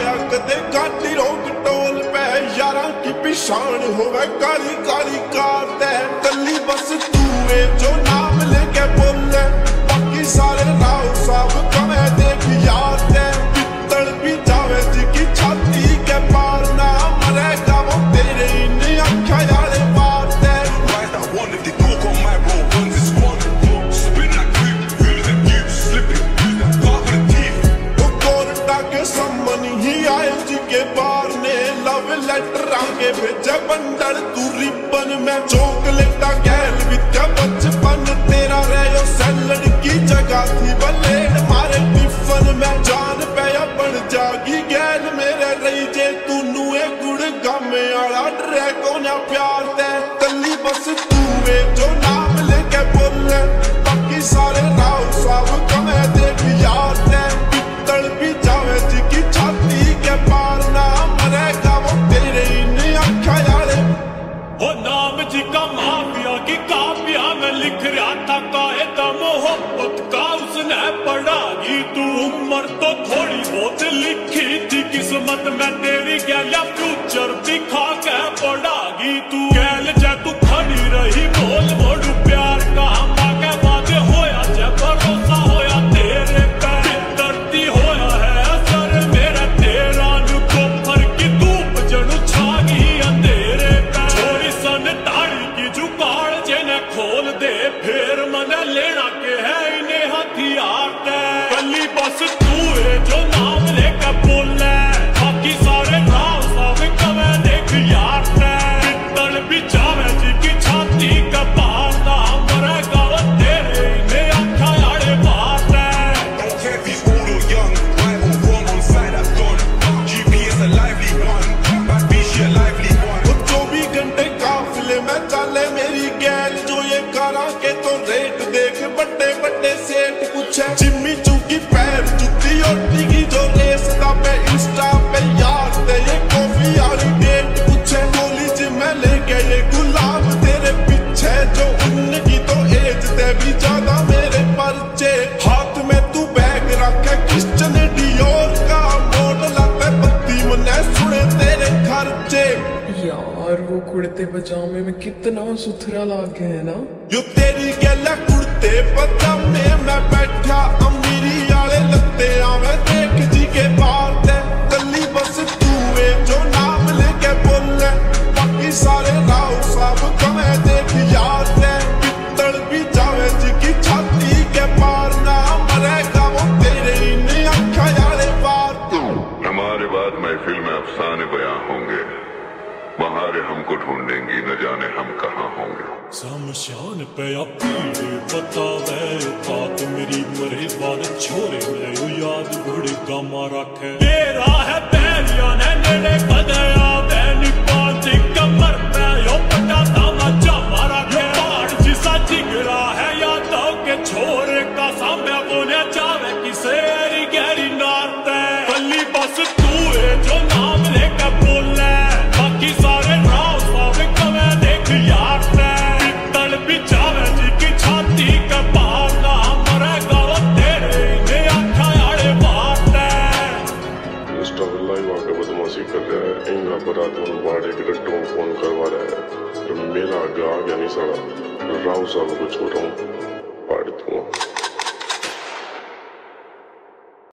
पाया कदे गाड़ी रोक टोल पे यारा की पिछाण होवे काली काली कार ते कली बस तू है जो नाम लेके बोले बाकी सारे राव साहब कमे देख यार ते पित्तल भी जावे जी की छाती के पार ना मरेगा वो तेरे इन अखा यारे पार ते Right, I wonder if they talk on my road, guns is squad. Spin like creep, wheels and you slipping, use that part for the teeth. वो कोर्टा के सम्मन ही आए जी के बार ने लव लेटर आगे भेजा बंडल तू रिबन में चॉकलेटा गैल विद्या बचपन तेरा रहो सैलड की जगह थी बलेड मारे टिफन में जान पे बन जागी गैल मेरे रही जे तू नुए गुड़ गामे आला ड्रैगो ना प्यार दे कली बस तू है जो नाम लेके बोले बाकी सारे राव साहब कमे देख यार दे पित्तल भी जावे जी की छाती के पार ना मरेगा वो तेरे इन अखा यारे वो नाम जी का माफिया की काफिया में लिख रहा था कायदा मोहब्बत का उसने पढ़ाई तू उम्र तो थोड़ी बहुत लिखी थी किस्मत में तेरी गैल फ्यूचर दिखा के पढ़ागी तू गैल जा तू खड़ी रही बोल मोड़ू प्यार का मांगे बाजे होया जे भरोसा होया तेरे पे दर्दी होया है असर मेरा तेरा नु कोफर की धूप जड़ू छागी अंधेरे पे छोरी सन ताड़ी की जुगाड़ जेने खोल दे फिर मन लेना के है इन्हें हथियार दे कली बस तू है जो नाम लेकर बोले बाकी सारे राव साहब कमे देख यार दे पित्तल भी जावे जी की छाती का पार ना मरेगा वो तेरे इन्हें अखा यारे बार दे Don't care if he's old or young, right or wrong on side I've gone. GP is a lively one, bad bitch she a lively one. वो 24 घंटे काफिले में चले मेरी गैल जो ये करा के तो रेट देख बड़े बड़े सेठ पूछे जिम्मी चूकी पैर जुत्ती ओटी की जो रेस दा पे इंस्टा पे यार दे ये कॉफी वाली डेट पूछे कॉलेज में लेके ये गुलाब तेरे पीछे जो उनकी तो एज दे भी ज्यादा मेरे परचे हाथ में तू बैग रखे क्रिश्चियन डियोर का मॉडल पे बत्ती मने सुने तेरे खर्चे यार वो कुर्ते पजामे में कितना सुथरा लागे है ना जो तेरी गैला कुर्ते पजामे में बैठा अमीरी वाले लगते आवे देख जी के बार दे कली बस तू है जो नाम लेके बोले बाकी सारे राव साहब कमे देख यार दे पित्तल भी जावे जी की छाती के पार ना मरेगा वो तेरे इन अखा यारे पार हमारे बाद महफिल में अफसाने बयां होंगे बहारे हमको ढूंढेंगी न जाने हम कहाँ होंगे शमशान पे अपनी बतावे औकात मेरी मरे बाद छोरे मैं याद घोड़े गामा रखे तेरा है पैरिया ने नेड़े बदया बैनी पांची कमर पे यो पटा दामा जामा रखे पहाड़ जिसा जिगरा है यादों के छोरे का सामने बोले जावे किसे एरी गहरी नारते कली बस तू है जो नाम लेकर बोले बाकी सारे राव साहब कमे देख यार दे पित्तल भी जावे जी की छाती का पार ना मरेगा वो तेरे इन्हें अखा यारे बार दे स्टाफ लाइव आकर बदमाशी कर रहा है इंगा बरात उन बाड़े के डट्टों फोन करवा रहा है तो मेरा आगे आ गया नहीं सारा राव साहब को छोड़ रहा हूँ पाड़ दूंगा